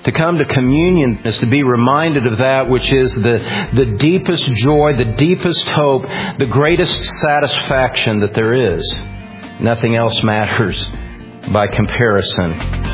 To come to communion is to be reminded of that which is the deepest joy, the deepest hope, the greatest satisfaction that there is. Nothing else matters by comparison.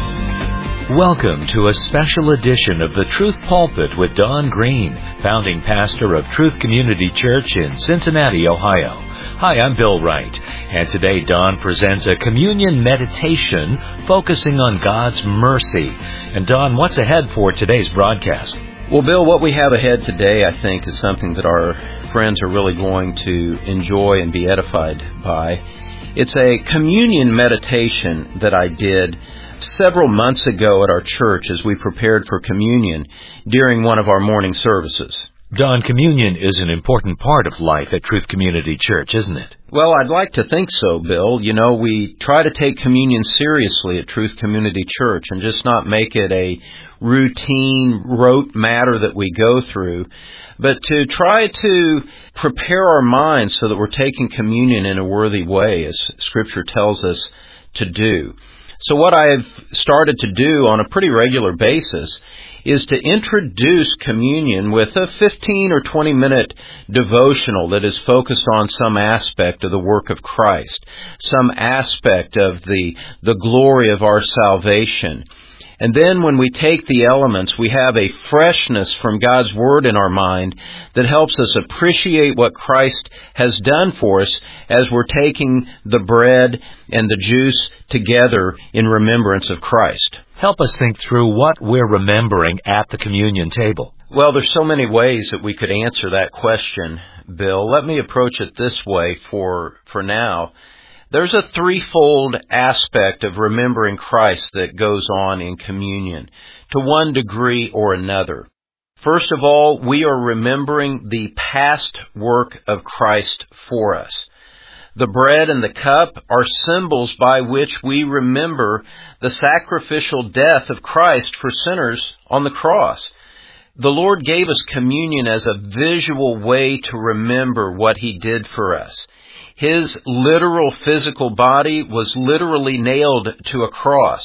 Welcome to a special edition of the Truth Pulpit with Don Green, founding pastor of Truth Community Church in Cincinnati, Ohio. Hi, I'm Bill Wright, and today Don presents a communion meditation focusing on God's mercy. And Don, what's ahead for today's broadcast? Well, Bill, what we have ahead today, I think, is something that our friends are really going to enjoy and be edified by. It's a communion meditation that I did several months ago at our church as we prepared for communion during one of our morning services. Don, communion is an important part of life at Truth Community Church, isn't it? Well, I'd like to think so, Bill. You know, we try to take communion seriously at Truth Community Church and just not make it a routine, rote matter that we go through, but to try to prepare our minds so that we're taking communion in a worthy way, as Scripture tells us to do. So what I've started to do on a pretty regular basis is to introduce communion with a 15 or 20 minute devotional that is focused on some aspect of the work of Christ, some aspect of the glory of our salvation. And then when we take the elements, we have a freshness from God's Word in our mind that helps us appreciate what Christ has done for us as we're taking the bread and the juice together in remembrance of Christ. Help us think through what we're remembering at the communion table. Well, there's so many ways that we could answer that question, Bill. Let me approach it this way for now. There's a threefold aspect of remembering Christ that goes on in communion, to one degree or another. First of all, we are remembering the past work of Christ for us. The bread and the cup are symbols by which we remember the sacrificial death of Christ for sinners on the cross. The Lord gave us communion as a visual way to remember what He did for us. His literal physical body was literally nailed to a cross.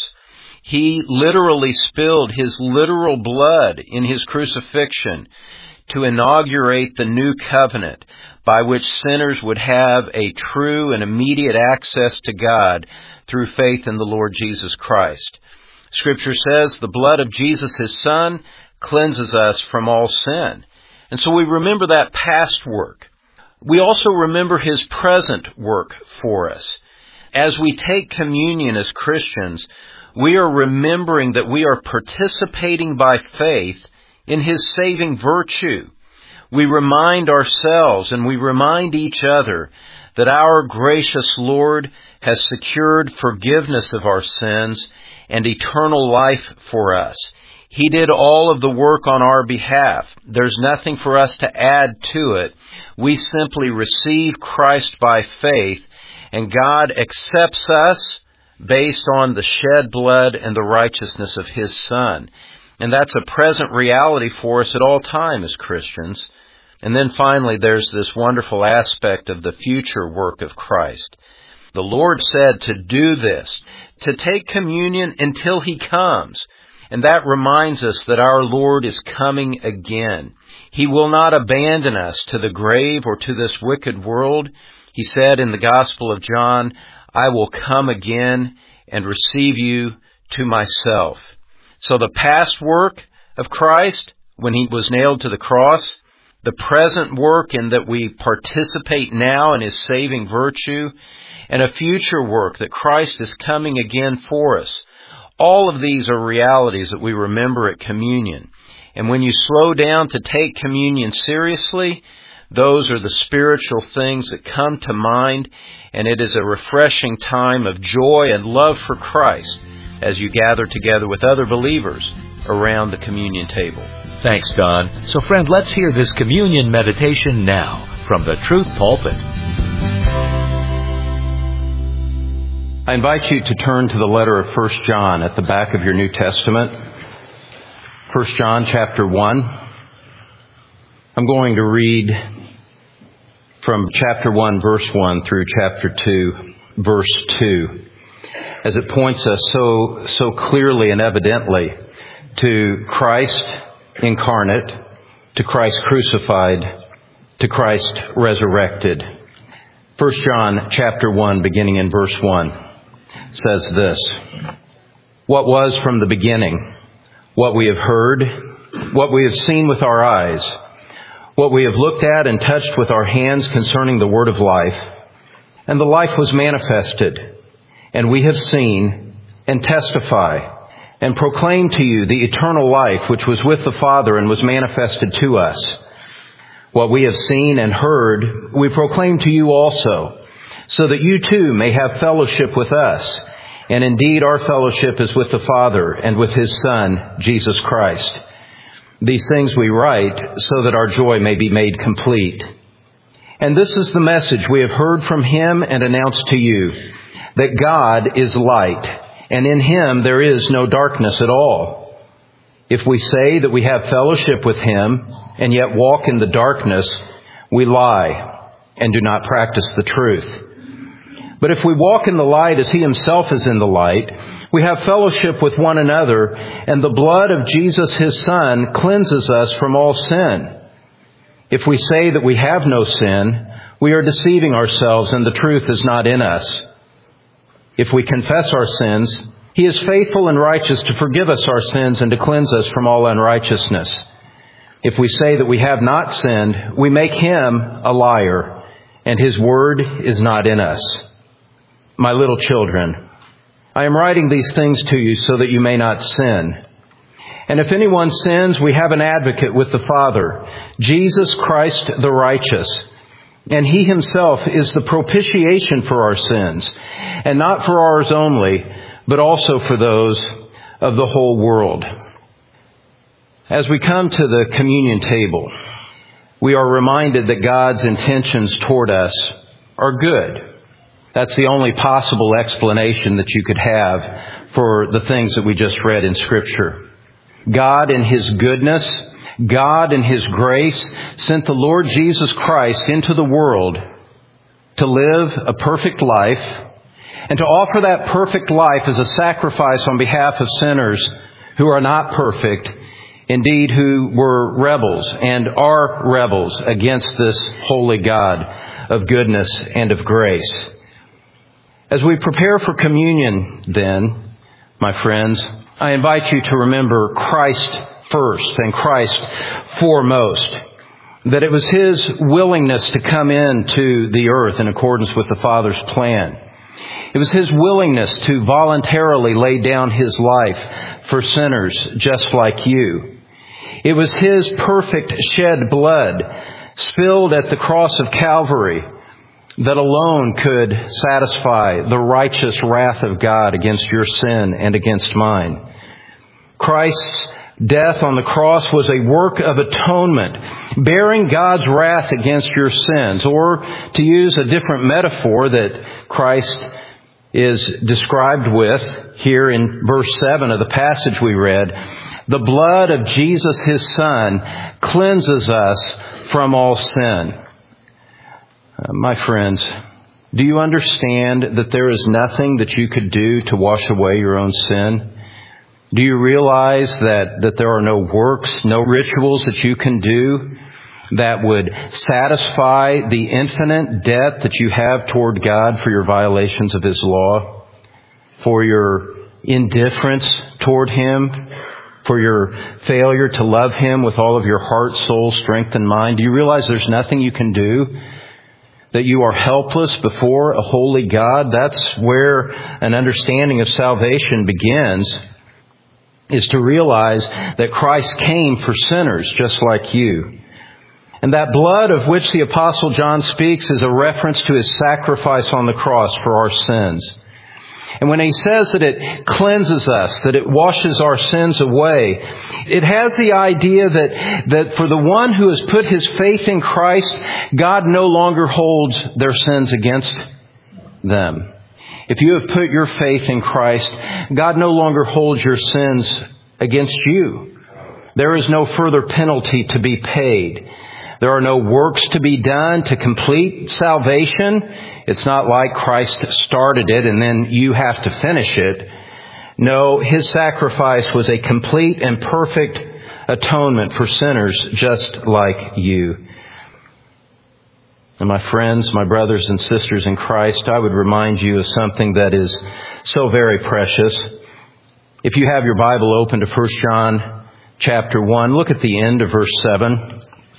He literally spilled His literal blood in His crucifixion to inaugurate the new covenant by which sinners would have a true and immediate access to God through faith in the Lord Jesus Christ. Scripture says the blood of Jesus, His Son, cleanses us from all sin. And so we remember that past work. We also remember His present work for us. As we take communion as Christians, we are remembering that we are participating by faith in His saving virtue. We remind ourselves and we remind each other that our gracious Lord has secured forgiveness of our sins and eternal life for us. He did all of the work on our behalf. There's nothing for us to add to it. We simply receive Christ by faith, and God accepts us based on the shed blood and the righteousness of His Son. And that's a present reality for us at all times as Christians. And then finally, there's this wonderful aspect of the future work of Christ. The Lord said to do this, to take communion until He comes. And that reminds us that our Lord is coming again. He will not abandon us to the grave or to this wicked world. He said in the Gospel of John, I will come again and receive you to myself. So the past work of Christ when He was nailed to the cross, the present work in that we participate now in His saving virtue, and a future work that Christ is coming again for us. All of these are realities that we remember at communion. And when you slow down to take communion seriously, those are the spiritual things that come to mind, and it is a refreshing time of joy and love for Christ as you gather together with other believers around the communion table. Thanks, Don. So, friend, let's hear this communion meditation now from the Truth Pulpit. I invite you to turn to the letter of 1 John at the back of your New Testament. 1 John chapter 1. I'm going to read from chapter 1, verse 1 through chapter 2, verse 2, as it points us so clearly and evidently to Christ incarnate, to Christ crucified, to Christ resurrected. 1 John chapter 1, beginning in verse 1, says this: "What was from the beginning, what we have heard, what we have seen with our eyes, what we have looked at and touched with our hands concerning the word of life. And the life was manifested, and we have seen and testify and proclaim to you the eternal life which was with the Father and was manifested to us. What we have seen and heard, we proclaim to you also, so that you too may have fellowship with us. And indeed our fellowship is with the Father and with His Son, Jesus Christ. These things we write so that our joy may be made complete. And this is the message we have heard from Him and announced to you, that God is light, and in Him there is no darkness at all. If we say that we have fellowship with Him and yet walk in the darkness, we lie and do not practice the truth. But if we walk in the light as He Himself is in the light, we have fellowship with one another, and the blood of Jesus His Son cleanses us from all sin. If we say that we have no sin, we are deceiving ourselves and the truth is not in us. If we confess our sins, He is faithful and righteous to forgive us our sins and to cleanse us from all unrighteousness. If we say that we have not sinned, we make Him a liar, and His word is not in us. My little children, I am writing these things to you so that you may not sin. And if anyone sins, we have an advocate with the Father, Jesus Christ the righteous. And He Himself is the propitiation for our sins, and not for ours only, but also for those of the whole world." As we come to the communion table, we are reminded that God's intentions toward us are good. That's the only possible explanation that you could have for the things that we just read in Scripture. God in His goodness, God in His grace sent the Lord Jesus Christ into the world to live a perfect life and to offer that perfect life as a sacrifice on behalf of sinners who are not perfect, indeed who were rebels and are rebels against this holy God of goodness and of grace. As we prepare for communion, then, my friends, I invite you to remember Christ first and Christ foremost. That it was His willingness to come into the earth in accordance with the Father's plan. It was His willingness to voluntarily lay down His life for sinners just like you. It was His perfect shed blood spilled at the cross of Calvary that alone could satisfy the righteous wrath of God against your sin and against mine. Christ's death on the cross was a work of atonement, bearing God's wrath against your sins. Or, to use a different metaphor that Christ is described with here in verse 7 of the passage we read, the blood of Jesus His Son cleanses us from all sin. My friends, do you understand that there is nothing that you could do to wash away your own sin? Do you realize that there are no works, no rituals that you can do that would satisfy the infinite debt that you have toward God for your violations of His law, for your indifference toward Him, for your failure to love Him with all of your heart, soul, strength, and mind? Do you realize there's nothing you can do? That you are helpless before a holy God? That's where an understanding of salvation begins, is to realize that Christ came for sinners just like you. And that blood of which the Apostle John speaks is a reference to His sacrifice on the cross for our sins. And when he says that it cleanses us, that it washes our sins away, it has the idea that for the one who has put his faith in Christ, God no longer holds their sins against them. If you have put your faith in Christ, God no longer holds your sins against you. There is no further penalty to be paid. There are no works to be done to complete salvation. It's not like Christ started it and then you have to finish it. No, His sacrifice was a complete and perfect atonement for sinners just like you. And my friends, my brothers and sisters in Christ, I would remind you of something that is so very precious. If you have your Bible open to 1 John chapter 1, look at the end of verse 7.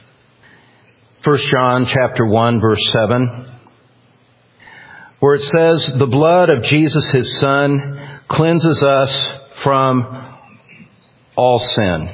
1 John chapter 1, verse 7, where it says, "The blood of Jesus, His Son, cleanses us from all sin."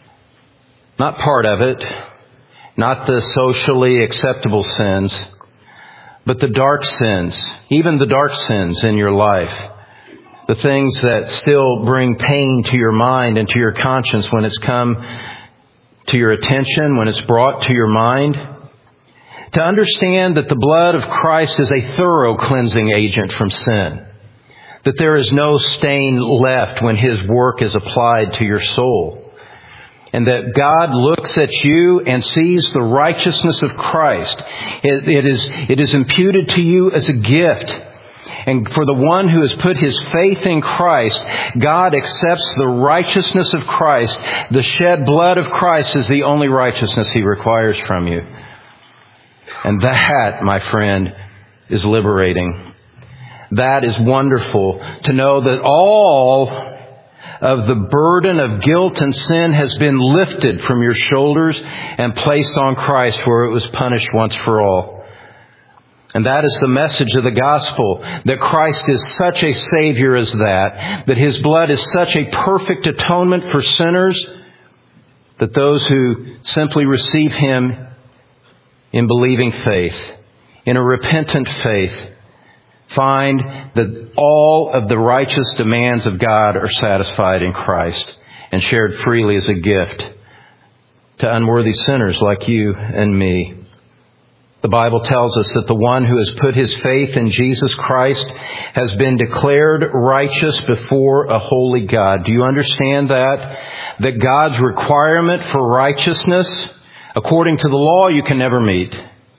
Not part of it, not the socially acceptable sins, but the dark sins, even the dark sins in your life. The things that still bring pain to your mind and to your conscience when it's come to your attention, when it's brought to your mind. To understand that the blood of Christ is a thorough cleansing agent from sin. That there is no stain left when His work is applied to your soul. And that God looks at you and sees the righteousness of Christ. It is imputed to you as a gift. And for the one who has put his faith in Christ, God accepts the righteousness of Christ. The shed blood of Christ is the only righteousness He requires from you. And that, my friend, is liberating. That is wonderful to know that all of the burden of guilt and sin has been lifted from your shoulders and placed on Christ where it was punished once for all. And that is the message of the gospel, that Christ is such a Savior as that His blood is such a perfect atonement for sinners, that those who simply receive Him in believing faith, in a repentant faith, find that all of the righteous demands of God are satisfied in Christ and shared freely as a gift to unworthy sinners like you and me. The Bible tells us that the one who has put his faith in Jesus Christ has been declared righteous before a holy God. Do you understand that? That God's requirement for righteousness, according to the law, you can never meet.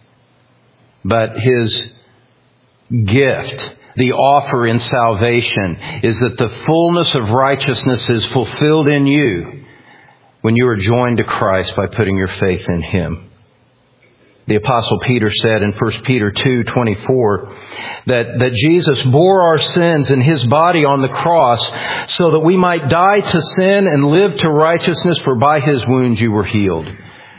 But His gift, the offer in salvation, is that the fullness of righteousness is fulfilled in you when you are joined to Christ by putting your faith in Him. The Apostle Peter said in 1 Peter 2:24 that Jesus bore our sins in His body on the cross so that we might die to sin and live to righteousness, for by His wounds you were healed.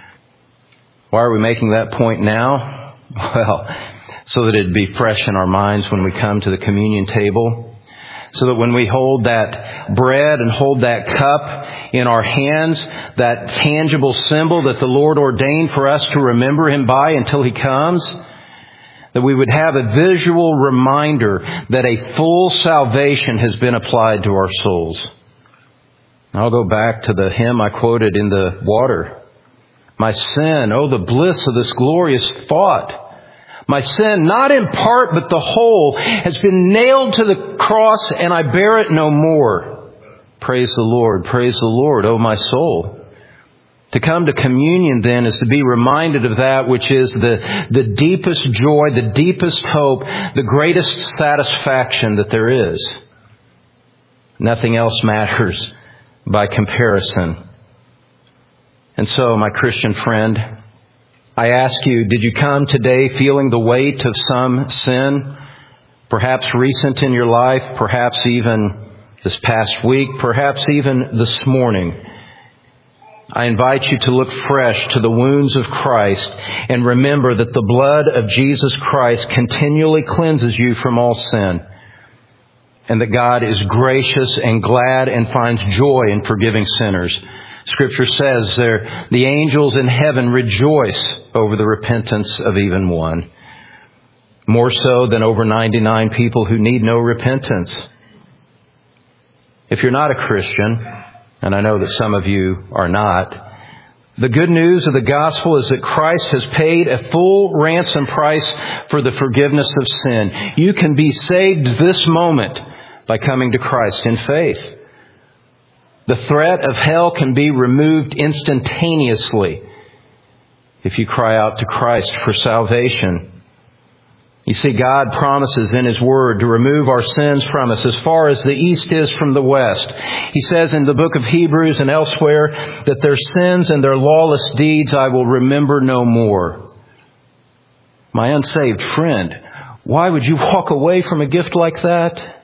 Why are we making that point now? Well, so that it'd be fresh in our minds when we come to the communion table. So that when we hold that bread and hold that cup in our hands, that tangible symbol that the Lord ordained for us to remember Him by until He comes, that we would have a visual reminder that a full salvation has been applied to our souls. I'll go back to the hymn I quoted in the water. My sin, oh, the bliss of this glorious thought. My sin, not in part but the whole, has been nailed to the cross, and I bear it no more. Praise the Lord, oh my soul. To come to communion then is to be reminded of that which is the deepest joy, the deepest hope, the greatest satisfaction that there is. Nothing else matters by comparison. And so, my Christian friend, I ask you, did you come today feeling the weight of some sin? Perhaps recent in your life, perhaps even this past week, perhaps even this morning. I invite you to look fresh to the wounds of Christ and remember that the blood of Jesus Christ continually cleanses you from all sin. And that God is gracious and glad and finds joy in forgiving sinners. Scripture says there, the angels in heaven rejoice over the repentance of even one. More so than over 99 people who need no repentance. If you're not a Christian, and I know that some of you are not, the good news of the gospel is that Christ has paid a full ransom price for the forgiveness of sin. You can be saved this moment by coming to Christ in faith. The threat of hell can be removed instantaneously if you cry out to Christ for salvation. You see, God promises in His Word to remove our sins from us as far as the east is from the west. He says in the book of Hebrews and elsewhere that their sins and their lawless deeds I will remember no more. My unsaved friend, why would you walk away from a gift like that?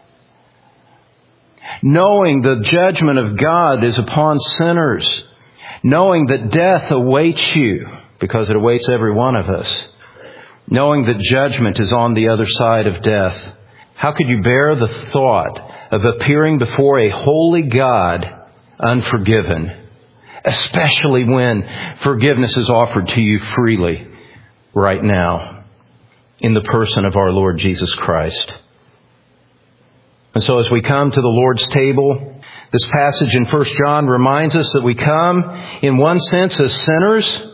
Knowing the judgment of God is upon sinners. Knowing that death awaits you, because it awaits every one of us. Knowing that judgment is on the other side of death. How could you bear the thought of appearing before a holy God unforgiven? Especially when forgiveness is offered to you freely right now in the person of our Lord Jesus Christ. And so as we come to the Lord's table, this passage in 1 John reminds us that we come in one sense as sinners,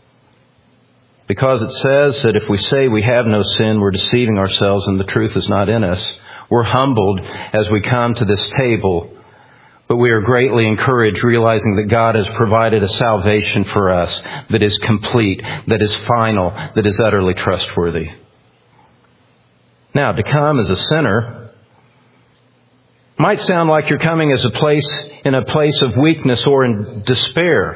because it says that if we say we have no sin, we're deceiving ourselves and the truth is not in us. We're humbled as we come to this table, but we are greatly encouraged realizing that God has provided a salvation for us that is complete, that is final, that is utterly trustworthy. Now, to come as a sinner might sound like you're coming as in a place of weakness or in despair.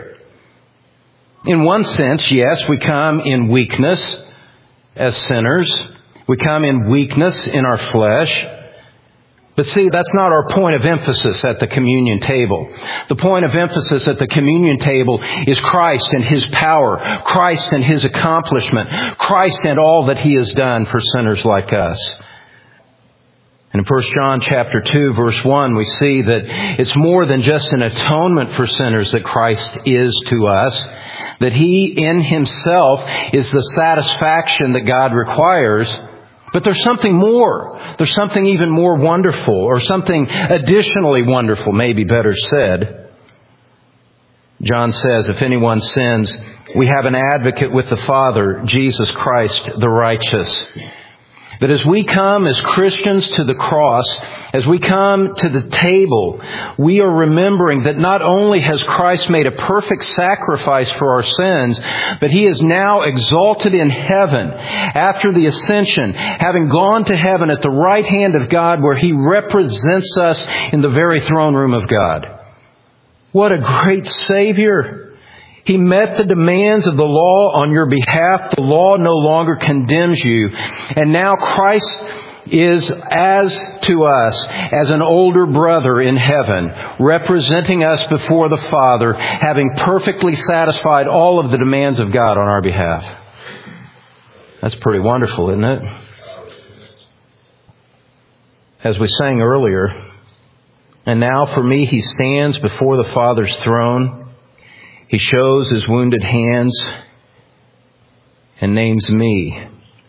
In one sense, yes, we come in weakness as sinners. We come in weakness in our flesh. But see, that's not our point of emphasis at the communion table. The point of emphasis at the communion table is Christ and His power, Christ and His accomplishment, Christ and all that He has done for sinners like us. In 1 John chapter 2, verse 1, we see that it's more than just an atonement for sinners that Christ is to us. That He in Himself is the satisfaction that God requires. But there's something more. There's something even more wonderful, or something additionally wonderful, maybe better said. John says, if anyone sins, we have an advocate with the Father, Jesus Christ the righteous. That as we come as Christians to the cross, as we come to the table, we are remembering that not only has Christ made a perfect sacrifice for our sins, but He is now exalted in heaven after the ascension, having gone to heaven at the right hand of God where He represents us in the very throne room of God. What a great Savior! He met the demands of the law on your behalf. The law no longer condemns you. And now Christ is as to us as an older brother in heaven, representing us before the Father, having perfectly satisfied all of the demands of God on our behalf. That's pretty wonderful, isn't it? As we sang earlier, and now for me He stands before the Father's throne. He shows His wounded hands and names me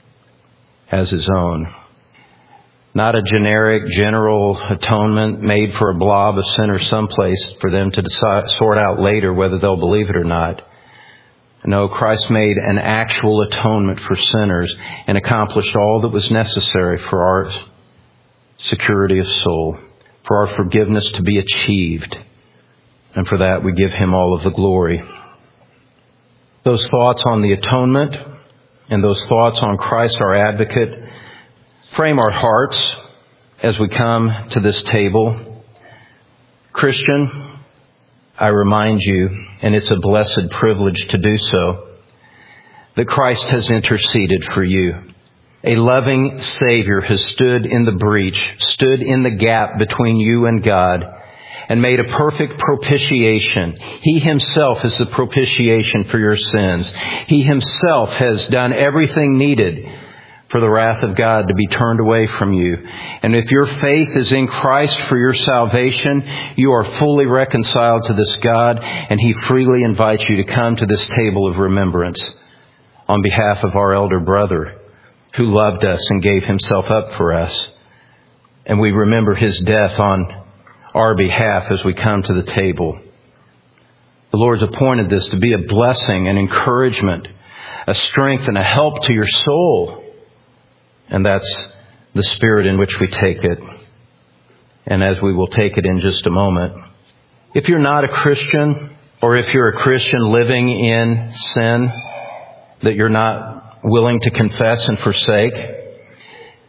as His own. Not a generic, general atonement made for a blob of sinners someplace for them to sort out later whether they'll believe it or not. No, Christ made an actual atonement for sinners and accomplished all that was necessary for our security of soul, for our forgiveness to be achieved. And for that, we give Him all of the glory. Those thoughts on the atonement and those thoughts on Christ, our advocate, frame our hearts as we come to this table. Christian, I remind you, and it's a blessed privilege to do so, that Christ has interceded for you. A loving Savior has stood in the breach, stood in the gap between you and God, and made a perfect propitiation. He Himself is the propitiation for your sins. He Himself has done everything needed for the wrath of God to be turned away from you. And if your faith is in Christ for your salvation, you are fully reconciled to this God, and He freely invites you to come to this table of remembrance on behalf of our elder brother who loved us and gave Himself up for us. And we remember His death on our behalf as we come to the table. The Lord's appointed this to be a blessing, an encouragement, a strength, and a help to your soul. And that's the spirit in which we take it. And as we will take it in just a moment. If you're not a Christian, or if you're a Christian living in sin that you're not willing to confess and forsake,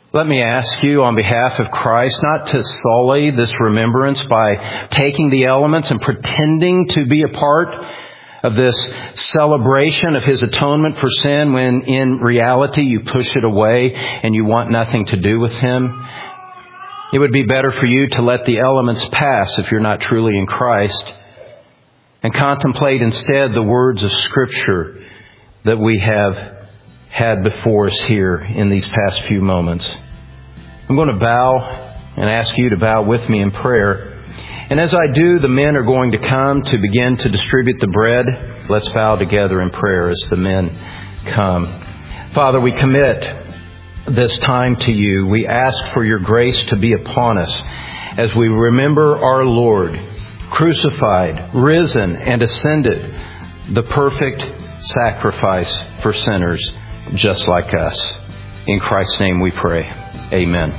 Let me ask you on behalf of Christ not to sully this remembrance by taking the elements and pretending to be a part of this celebration of His atonement for sin when in reality you push it away and you want nothing to do with Him. It would be better for you to let the elements pass if you're not truly in Christ and contemplate instead the words of Scripture that we have had before us here in these past few moments. I'm going to bow and ask you to bow with me in prayer. And as I do, the men are going to come to begin to distribute the bread. Let's bow together in prayer as the men come. Father, we commit this time to you. We ask for your grace to be upon us as we remember our Lord, crucified, risen, and ascended, the perfect sacrifice for sinners just like us. In Christ's name we pray. Amen.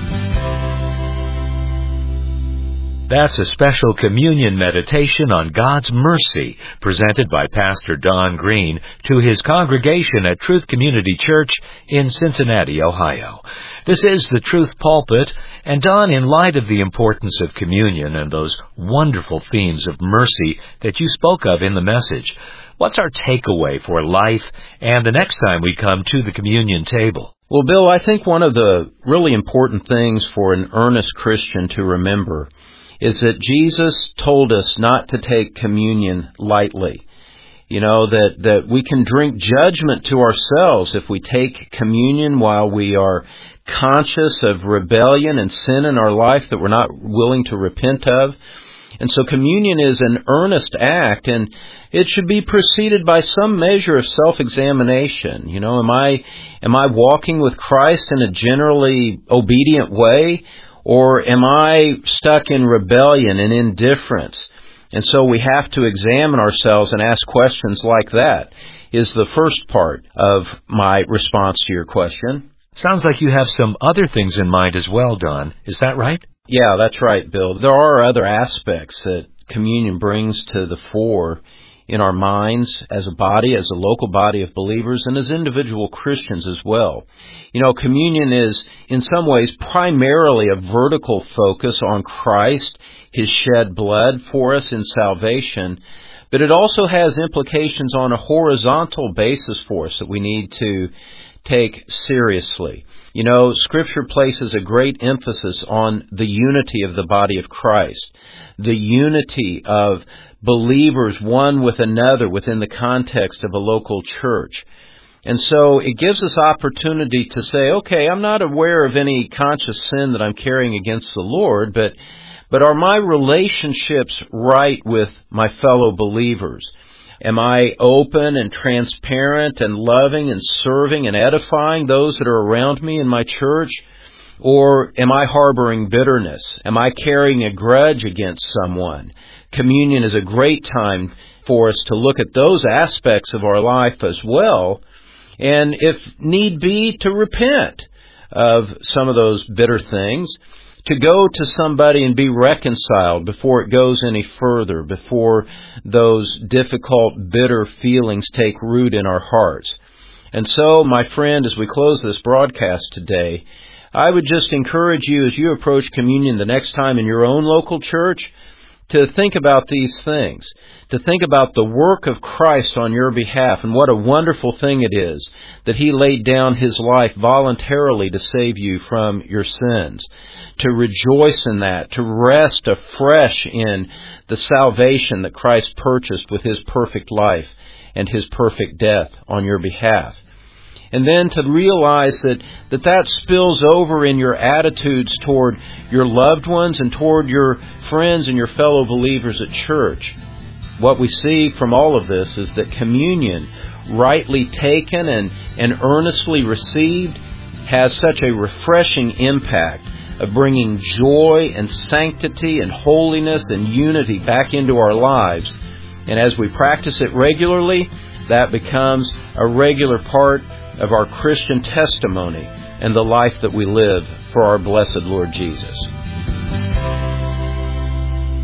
That's a special communion meditation on God's mercy presented by Pastor Don Green to his congregation at Truth Community Church in Cincinnati, Ohio. This is the Truth Pulpit, and Don, in light of the importance of communion and those wonderful themes of mercy that you spoke of in the message, what's our takeaway for life and the next time we come to the communion table? Well, Bill, I think one of the really important things for an earnest Christian to remember is that Jesus told us not to take communion lightly. You know, that we can drink judgment to ourselves if we take communion while we are conscious of rebellion and sin in our life that we're not willing to repent of. And so communion is an earnest act, and it should be preceded by some measure of self-examination. You know, am I walking with Christ in a generally obedient way, or am I stuck in rebellion and indifference? And so we have to examine ourselves and ask questions like that, is the first part of my response to your question. Sounds like you have some other things in mind as well, Don. Is that right? Yeah, that's right, Bill. There are other aspects that communion brings to the fore in our minds as a body, as a local body of believers, and as individual Christians as well. You know, communion is in some ways primarily a vertical focus on Christ, His shed blood for us in salvation, but it also has implications on a horizontal basis for us that we need to take seriously. You know, Scripture places a great emphasis on the unity of the body of Christ, the unity of believers one with another within the context of a local church. And so it gives us opportunity to say, okay, I'm not aware of any conscious sin that I'm carrying against the Lord, but are my relationships right with my fellow believers? Am I open and transparent and loving and serving and edifying those that are around me in my church? Or am I harboring bitterness? Am I carrying a grudge against someone? Communion is a great time for us to look at those aspects of our life as well, and if need be, to repent of some of those bitter things, to go to somebody and be reconciled before it goes any further, before those difficult, bitter feelings take root in our hearts. And so, my friend, as we close this broadcast today, I would just encourage you as you approach communion the next time in your own local church to think about these things, to think about the work of Christ on your behalf and what a wonderful thing it is that He laid down His life voluntarily to save you from your sins, to rejoice in that, to rest afresh in the salvation that Christ purchased with His perfect life and His perfect death on your behalf. And then to realize that spills over in your attitudes toward your loved ones and toward your friends and your fellow believers at church. What we see from all of this is that communion, rightly taken and earnestly received, has such a refreshing impact of bringing joy and sanctity and holiness and unity back into our lives. And as we practice it regularly, that becomes a regular part of our Christian testimony and the life that we live for our blessed Lord Jesus.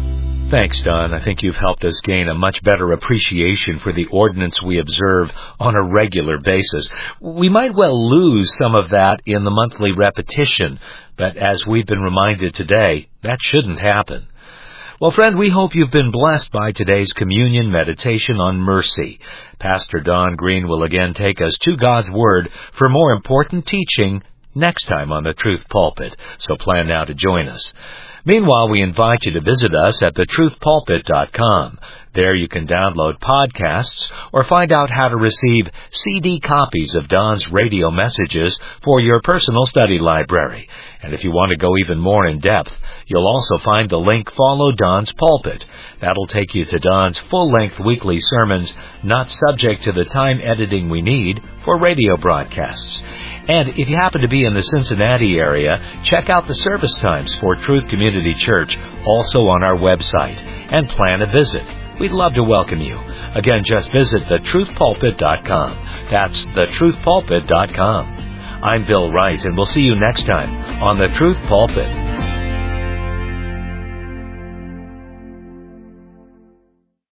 Thanks, Don. I think you've helped us gain a much better appreciation for the ordinance we observe on a regular basis. We might well lose some of that in the monthly repetition, but as we've been reminded today, that shouldn't happen. Well, friend, we hope you've been blessed by today's communion meditation on mercy. Pastor Don Green will again take us to God's Word for more important teaching next time on the Truth Pulpit, so plan now to join us. Meanwhile, we invite you to visit us at thetruthpulpit.com. There you can download podcasts or find out how to receive CD copies of Don's radio messages for your personal study library. And if you want to go even more in depth, you'll also find the link Follow Don's Pulpit. That'll take you to Don's full-length weekly sermons, not subject to the time editing we need for radio broadcasts. And if you happen to be in the Cincinnati area, check out the service times for Truth Community Church, also on our website, and plan a visit. We'd love to welcome you. Again, just visit thetruthpulpit.com. That's thetruthpulpit.com. I'm Bill Wright, and we'll see you next time on The Truth Pulpit.